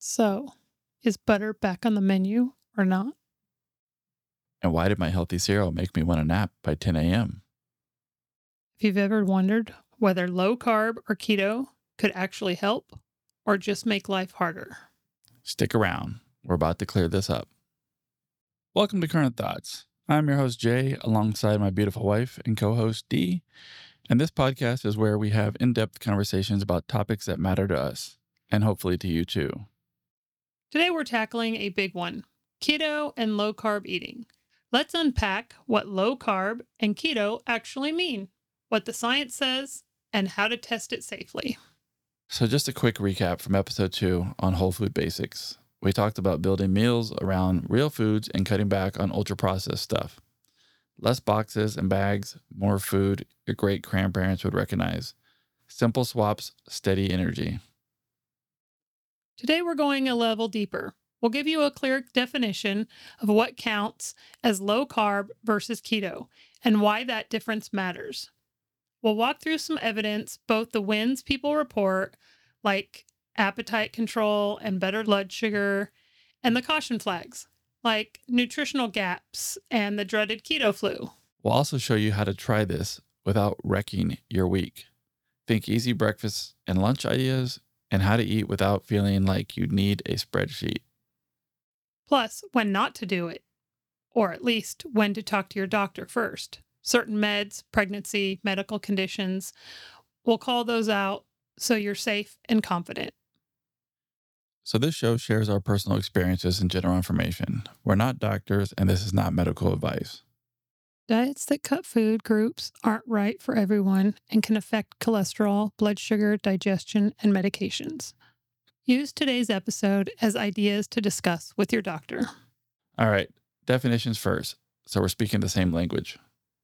So, is butter back on the menu or not? And why did my healthy cereal make me want to nap by 10 a.m.? If you've ever wondered whether low carb or keto could actually help or just make life harder. Stick around. We're about to clear this up. Welcome to Current Thoughts. I'm your host, Jay, alongside my beautiful wife and co host, Dee. And this podcast is where we have in depth conversations about topics that matter to us, and hopefully to you too. Today we're tackling a big one: keto and low carb eating. Let's unpack what low carb and keto actually mean, what the science says, and how to test it safely. So, just a quick recap from episode 2 on whole food basics. We talked about building meals around real foods and cutting back on ultra processed stuff. Less boxes and bags, more food your great grandparents would recognize. Simple swaps, steady energy. Today we're going a level deeper. We'll give you a clear definition of what counts as low carb versus keto and why that difference matters. We'll walk through some evidence, both the wins people report, like appetite control and better blood sugar, and the caution flags, like nutritional gaps and the dreaded keto flu. We'll also show you how to try this without wrecking your week. Think easy breakfast and lunch ideas and how to eat without feeling like you need a spreadsheet. Plus, when not to do it, or at least when to talk to your doctor first. Certain meds, pregnancy, medical conditions, we'll call those out so you're safe and confident. So, this show shares our personal experiences and general information. We're not doctors, and this is not medical advice. Diets that cut food groups aren't right for everyone and can affect cholesterol, blood sugar, digestion, and medications. Use today's episode as ideas to discuss with your doctor. All right, definitions first. So, we're speaking the same language.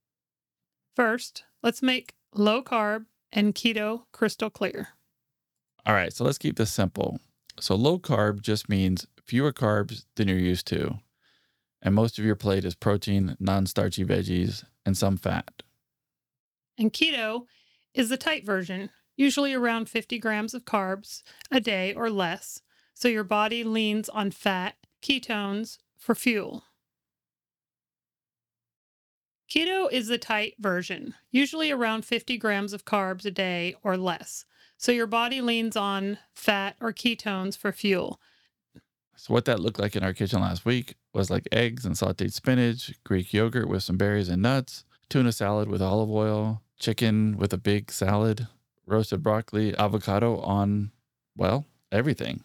First, let's make low carb and keto crystal clear. All right, so let's keep this simple. So, low carb just means fewer carbs than you're used to. And most of your plate is protein, non starchy veggies, and some fat. And keto is the tight version, usually around 50 grams of carbs a day or less, so your body leans on fat, ketones for fuel. Keto is the tight version, usually around 50 grams of carbs a day or less, so your body leans on fat or ketones for fuel. So, what that looked like in our kitchen last week was like eggs and sauteed spinach, Greek yogurt with some berries and nuts, tuna salad with olive oil, chicken with a big salad, roasted broccoli, avocado on, well, everything.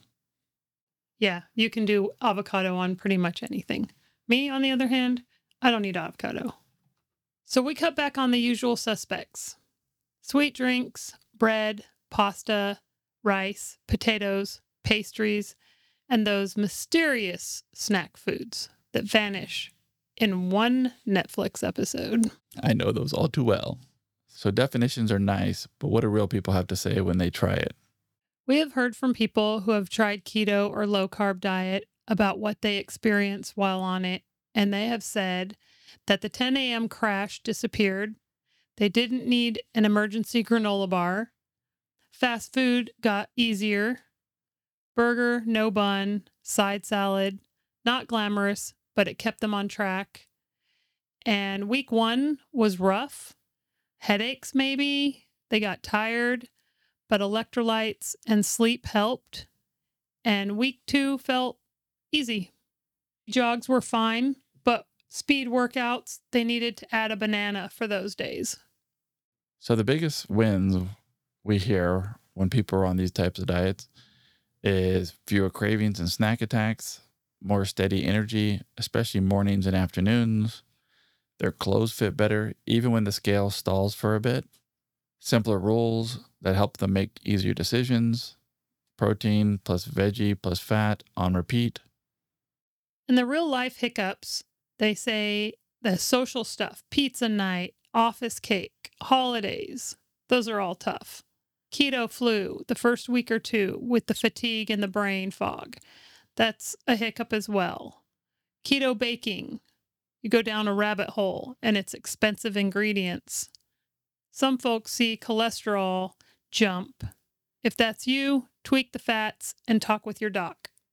Yeah, you can do avocado on pretty much anything. Me, on the other hand, I don't eat avocado. So we cut back on the usual suspects: sweet drinks, bread, pasta, rice, potatoes, pastries, and those mysterious snack foods that vanish in one Netflix episode. I know those all too well. So, definitions are nice, but what do real people have to say when they try it? We have heard from people who have tried keto or low carb diet about what they experience while on it, and they have said that the 10 a.m. crash disappeared. They didn't need an emergency granola bar. Fast food got easier. Burger, no bun, side salad, not glamorous, but it kept them on track. And week 1 was rough. Headaches, maybe. They got tired, but electrolytes and sleep helped. And week 2 felt easy. Jogs were fine, but speed workouts, they needed to add a banana for those days. So, the biggest wins we hear when people are on these types of diets is fewer cravings and snack attacks, more steady energy, especially mornings and afternoons. Their clothes fit better, even when the scale stalls for a bit. Simpler rules that help them make easier decisions. Protein plus veggie plus fat on repeat. And the real life hiccups, they say the social stuff, pizza night, office cake, holidays, those are all tough. Keto flu, the first week or two with the fatigue and the brain fog, that's a hiccup as well. Keto baking, you go down a rabbit hole and it's expensive ingredients. Some folks see cholesterol jump. If that's you, tweak the fats and talk with your doc.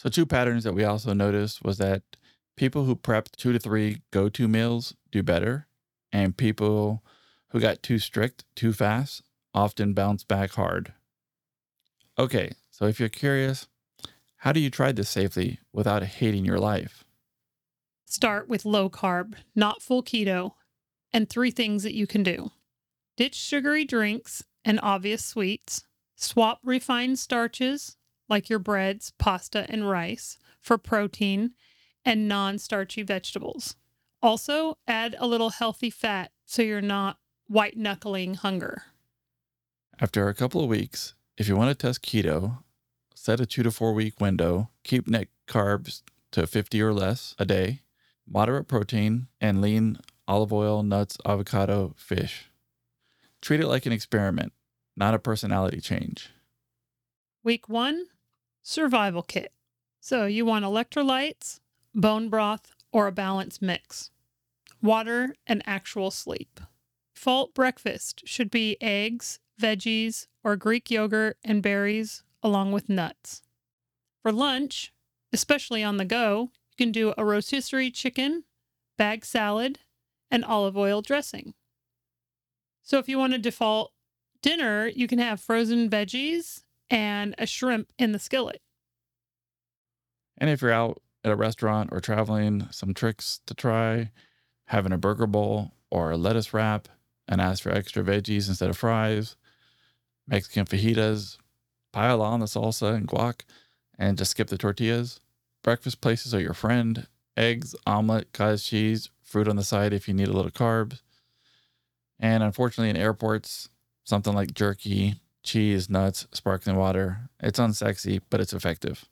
So, two patterns that we also noticed was that people who prepped 2 to 3 go to meals do better, and people who got too strict too fast often bounce back hard. Okay, so if you're curious, how do you try this safely without hating your life? Start with low carb, not full keto, and 3 things that you can do: ditch sugary drinks and obvious sweets, swap refined starches like your breads, pasta, and rice for protein and non starchy vegetables. Also, add a little healthy fat so you're not white knuckling hunger. After a couple of weeks, if you want to test keto, set a 2 to 4 week window, keep net carbs to 50 or less a day, moderate protein, and lean olive oil, nuts, avocado, fish. Treat it like an experiment, not a personality change. Week 1, survival kit. So you want electrolytes, bone broth, or a balanced mix, water, and actual sleep. Default breakfast should be eggs, veggies, or Greek yogurt and berries, along with nuts. For lunch, especially on the go, you can do a rotisserie chicken, bag salad, and olive oil dressing. So if you want to default dinner, you can have frozen veggies and a shrimp in the skillet. And if you're out at a restaurant or traveling, some tricks to try: having a burger bowl or a lettuce wrap and ask for extra veggies instead of fries, Mexican fajitas, pile on the salsa and guac, and just skip the tortillas. Breakfast places are your friend: eggs, omelet, cottage cheese, fruit on the side if you need a little carbs. And unfortunately, in airports, something like jerky, cheese, nuts, sparkling water. It's unsexy, but it's effective.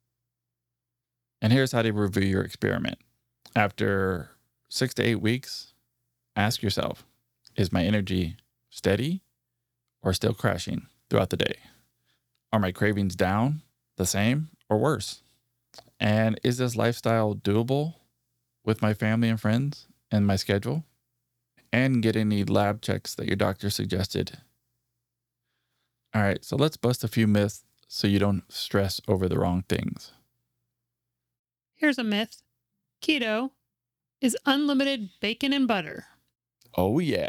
And here's how to review your experiment. After 6 to 8 weeks, ask yourself, is my energy steady or still crashing throughout the day? Are my cravings down, the same, or worse? And is this lifestyle doable with my family and friends and my schedule? And get any lab checks that your doctor suggested. All right, so let's bust a few myths so you don't stress over the wrong things. Here's a myth: keto is unlimited bacon and butter. Oh, yeah.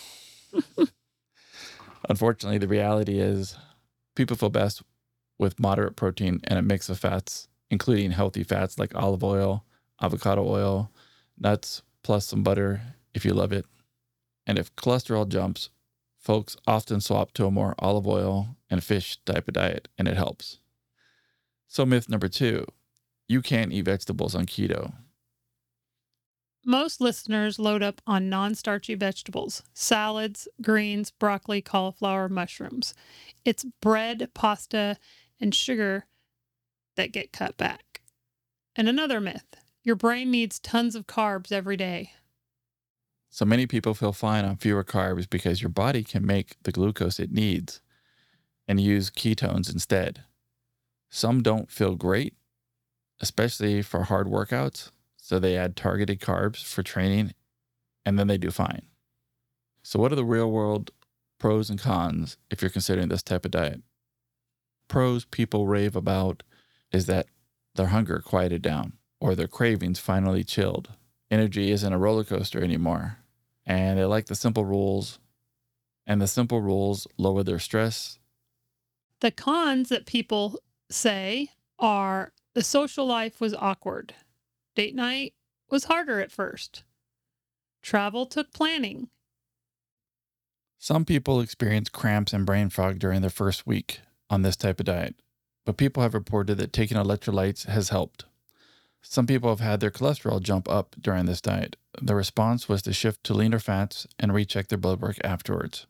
Unfortunately, the reality is people feel best with moderate protein and a mix of fats, including healthy fats like olive oil, avocado oil, nuts, plus some butter if you love it. And if cholesterol jumps, folks often swap to a more olive oil and fish type of diet, and it helps. So, myth number 2: you can't eat vegetables on keto. Most listeners load up on non starchy vegetables, salads, greens, broccoli, cauliflower, mushrooms. It's bread, pasta, and sugar that get cut back. And another myth: your brain needs tons of carbs every day. So many people feel fine on fewer carbs because your body can make the glucose it needs and use ketones instead. Some don't feel great, especially for hard workouts, so they add targeted carbs for training and then they do fine. So, what are the real world pros and cons if you're considering this type of diet? Pros people rave about is that their hunger quieted down or their cravings finally chilled. Energy isn't a roller coaster anymore. And they like the simple rules, and the simple rules lower their stress. The cons that people say are: the social life was awkward, date night was harder at first, travel took planning. Some people experience cramps and brain fog during their first week on this type of diet, but people have reported that taking electrolytes has helped. Some people have had their cholesterol jump up during this diet. The response was to shift to leaner fats and recheck their blood work afterwards.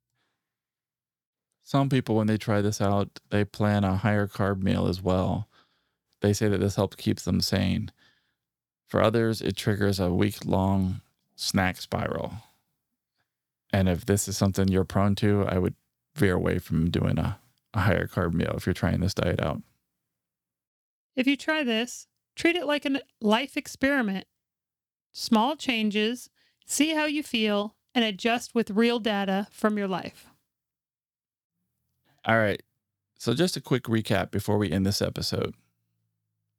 Some people, when they try this out, they plan a higher carb meal as well. They say that this helps keep them sane. For others, it triggers a week-long snack spiral. And if this is something you're prone to, I would veer away from doing a higher carb meal if you're trying this diet out. If you try this, treat it like a life experiment. Small changes, see how you feel, and adjust with real data from your life. All right. So just a quick recap before we end this episode.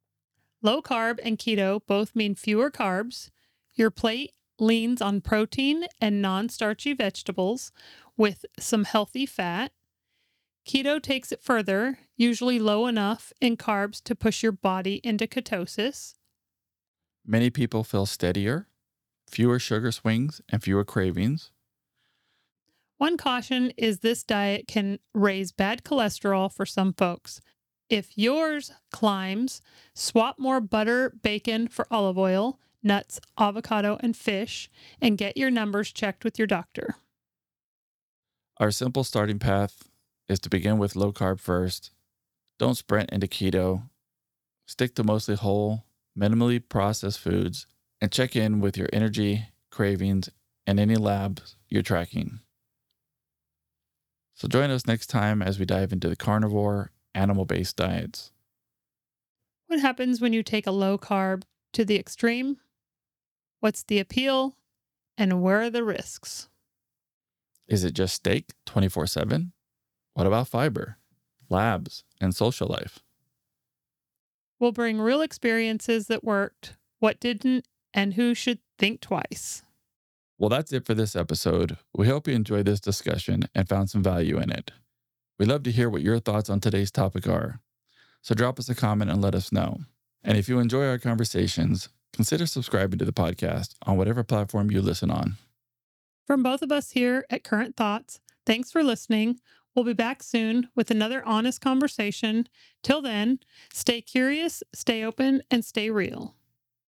Low carb and keto both mean fewer carbs. Your plate leans on protein and non-starchy vegetables with some healthy fat. Keto takes it further, usually low enough in carbs to push your body into ketosis. Many people feel steadier, fewer sugar swings, and fewer cravings. One caution is this diet can raise bad cholesterol for some folks. If yours climbs, swap more butter, bacon for olive oil, nuts, avocado, and fish, and get your numbers checked with your doctor. Our simple starting path is to begin with low carb first. Don't sprint into keto. Stick to mostly whole, minimally processed foods, and check in with your energy, cravings, and any labs you're tracking. So join us next time as we dive into the carnivore, animal-based diets. What happens when you take a low carb to the extreme? What's the appeal? And where are the risks? Is it just steak 24/7? What about fiber, labs, and social life? We'll bring real experiences that worked, what didn't, and who should think twice. Well, that's it for this episode. We hope you enjoyed this discussion and found some value in it. We'd love to hear what your thoughts on today's topic are. So drop us a comment and let us know. And if you enjoy our conversations, consider subscribing to the podcast on whatever platform you listen on. From both of us here at Current Thoughts, thanks for listening. We'll be back soon with another honest conversation. Till then, stay curious, stay open, and stay real.